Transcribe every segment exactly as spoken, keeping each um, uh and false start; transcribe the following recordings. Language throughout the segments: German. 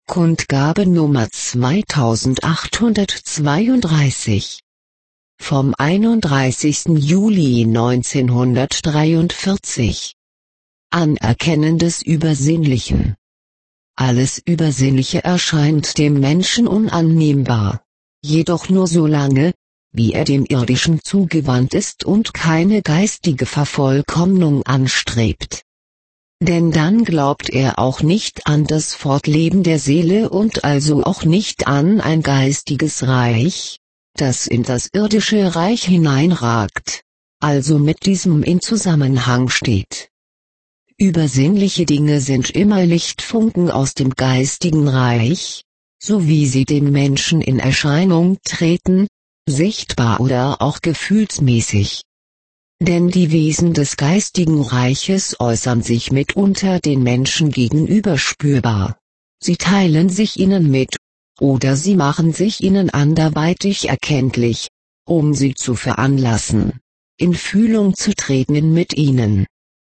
Kundgabe Nummer zweitausendachthundertzweiunddreißig. Vom einunddreißigsten Juli neunzehnhundertdreiundvierzig. Anerkennen des Übersinnlichen. Alles Übersinnliche erscheint dem Menschen unannehmbar, jedoch nur solange, wie er dem Irdischen zugewandt ist und keine geistige Vervollkommnung anstrebt. Denn dann glaubt er auch nicht an das Fortleben der Seele und also auch nicht an ein geistiges Reich, das in das irdische Reich hineinragt, also mit diesem in Zusammenhang steht. Übersinnliche Dinge sind immer Lichtfunken aus dem geistigen Reich, so wie sie dem Menschen in Erscheinung treten, sichtbar oder auch gefühlsmäßig. Denn die Wesen des geistigen Reiches äußern sich mitunter den Menschen gegenüber spürbar. Sie teilen sich ihnen mit, oder sie machen sich ihnen anderweitig erkenntlich, um sie zu veranlassen, in Fühlung zu treten mit ihnen.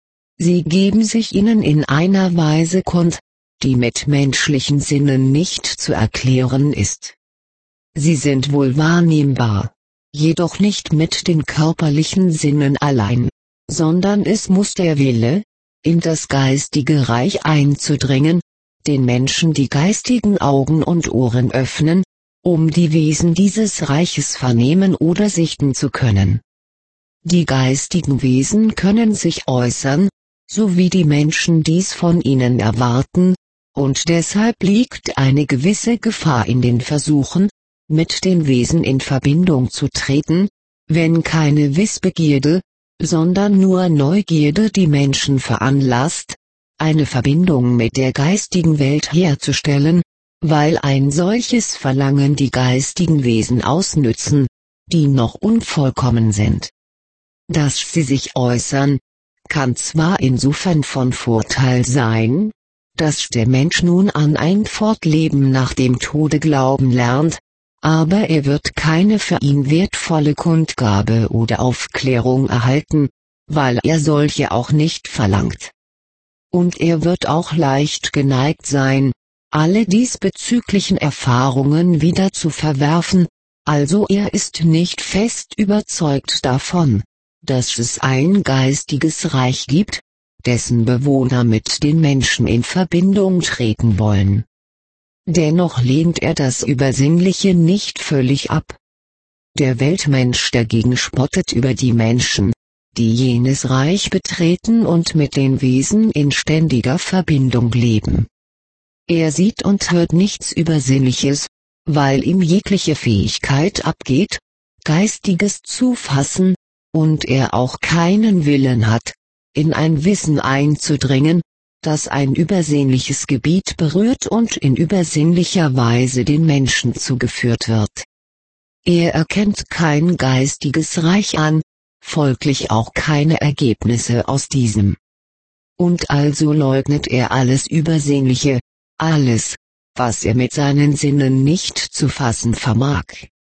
Sie geben sich ihnen in einer Weise kund, die mit menschlichen Sinnen nicht zu erklären ist. Sie sind wohl wahrnehmbar, jedoch nicht mit den körperlichen Sinnen allein, sondern es muss der Wille, in das geistige Reich einzudringen, den Menschen die geistigen Augen und Ohren öffnen, um die Wesen dieses Reiches vernehmen oder sichten zu können. Die geistigen Wesen können sich äußern, so wie die Menschen dies von ihnen erwarten, und deshalb liegt eine gewisse Gefahr in den Versuchen, mit den Wesen in Verbindung zu treten, wenn keine Wissbegierde, sondern nur Neugierde die Menschen veranlasst, eine Verbindung mit der geistigen Welt herzustellen, weil ein solches Verlangen die geistigen Wesen ausnützen, die noch unvollkommen sind. Dass sie sich äußern, kann zwar insofern von Vorteil sein, dass der Mensch nun an ein Fortleben nach dem Tode glauben lernt, aber er wird keine für ihn wertvolle Kundgabe oder Aufklärung erhalten, weil er solche auch nicht verlangt. Und er wird auch leicht geneigt sein, alle diesbezüglichen Erfahrungen wieder zu verwerfen, also er ist nicht fest überzeugt davon, dass es ein geistiges Reich gibt, dessen Bewohner mit den Menschen in Verbindung treten wollen. Dennoch lehnt er das Übersinnliche nicht völlig ab. Der Weltmensch dagegen spottet über die Menschen, die jenes Reich betreten und mit den Wesen in ständiger Verbindung leben. Er sieht und hört nichts Übersinnliches, weil ihm jegliche Fähigkeit abgeht, Geistiges zu fassen, und er auch keinen Willen hat, in ein Wissen einzudringen, das ein übersinnliches Gebiet berührt und in übersinnlicher Weise den Menschen zugeführt wird. Er erkennt kein geistiges Reich an, folglich auch keine Ergebnisse aus diesem. Und also leugnet er alles Übersinnliche, alles, was er mit seinen Sinnen nicht zu fassen vermag.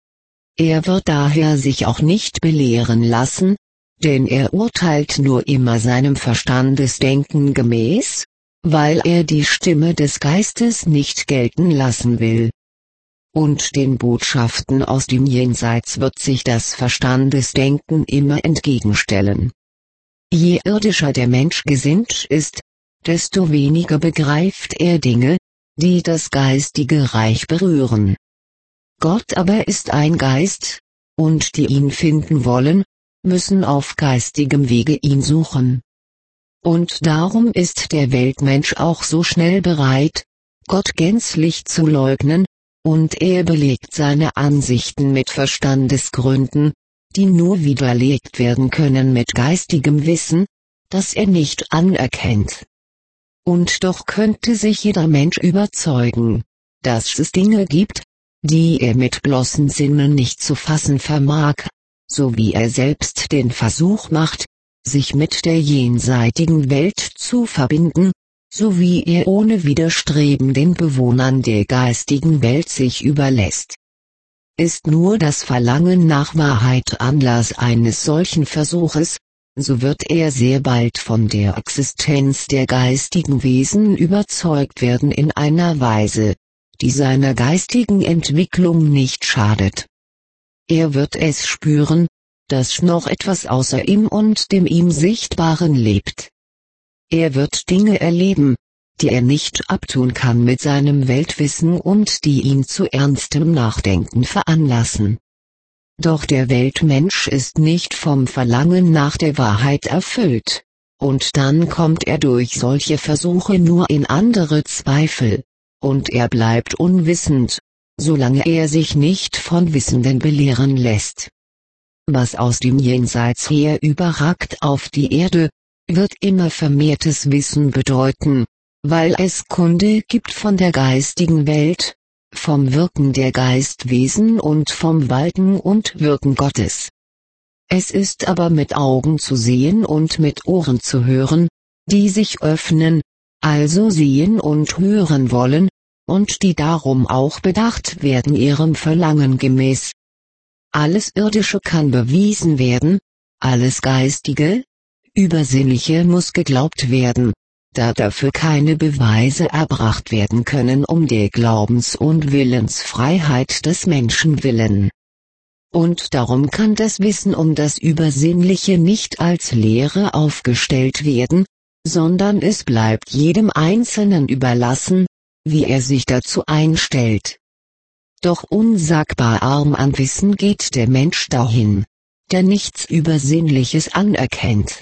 Er wird daher sich auch nicht belehren lassen, denn er urteilt nur immer seinem Verstandesdenken gemäß, weil er die Stimme des Geistes nicht gelten lassen will. Und den Botschaften aus dem Jenseits wird sich das Verstandesdenken immer entgegenstellen. Je irdischer der Mensch gesinnt ist, desto weniger begreift er Dinge, die das geistige Reich berühren. Gott aber ist ein Geist, und die ihn finden wollen, müssen auf geistigem Wege ihn suchen. Und darum ist der Weltmensch auch so schnell bereit, Gott gänzlich zu leugnen, und er belegt seine Ansichten mit Verstandesgründen, die nur widerlegt werden können mit geistigem Wissen, das er nicht anerkennt. Und doch könnte sich jeder Mensch überzeugen, dass es Dinge gibt, die er mit bloßen Sinnen nicht zu fassen vermag, so wie er selbst den Versuch macht, sich mit der jenseitigen Welt zu verbinden, so wie er ohne Widerstreben den Bewohnern der geistigen Welt sich überlässt. Ist nur das Verlangen nach Wahrheit Anlass eines solchen Versuches, so wird er sehr bald von der Existenz der geistigen Wesen überzeugt werden in einer Weise, die seiner geistigen Entwicklung nicht schadet. Er wird es spüren, dass noch etwas außer ihm und dem ihm Sichtbaren lebt. Er wird Dinge erleben, die er nicht abtun kann mit seinem Weltwissen und die ihn zu ernstem Nachdenken veranlassen. Doch der Weltmensch ist nicht vom Verlangen nach der Wahrheit erfüllt, und dann kommt er durch solche Versuche nur in andere Zweifel, und er bleibt unwissend, solange er sich nicht von Wissenden belehren lässt. Was aus dem Jenseits her überragt auf die Erde, wird immer vermehrtes Wissen bedeuten, weil es Kunde gibt von der geistigen Welt, vom Wirken der Geistwesen und vom Walten und Wirken Gottes. Es ist aber mit Augen zu sehen und mit Ohren zu hören, die sich öffnen, also sehen und hören wollen, und die darum auch bedacht werden ihrem Verlangen gemäß. Alles Irdische kann bewiesen werden, alles Geistige, Übersinnliche muss geglaubt werden, da dafür keine Beweise erbracht werden können um der Glaubens- und Willensfreiheit des Menschen willen. Und darum kann das Wissen um das Übersinnliche nicht als Lehre aufgestellt werden, sondern es bleibt jedem Einzelnen überlassen, wie er sich dazu einstellt. Doch unsagbar arm an Wissen geht der Mensch dahin, der nichts Übersinnliches anerkennt.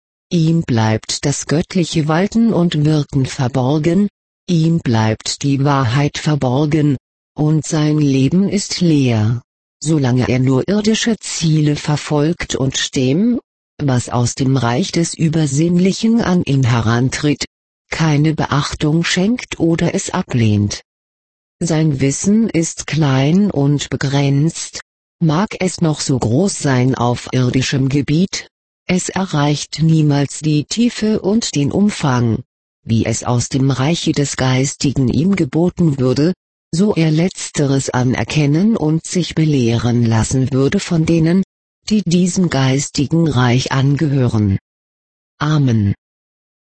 Ihm bleibt das göttliche Walten und Wirken verborgen, ihm bleibt die Wahrheit verborgen, und sein Leben ist leer, solange er nur irdische Ziele verfolgt und dem, was aus dem Reich des Übersinnlichen an ihn herantritt, keine Beachtung schenkt oder es ablehnt. Sein Wissen ist klein und begrenzt, mag es noch so groß sein auf irdischem Gebiet, es erreicht niemals die Tiefe und den Umfang, wie es aus dem Reiche des Geistigen ihm geboten würde, so er letzteres anerkennen und sich belehren lassen würde von denen, die diesem geistigen Reich angehören. Amen.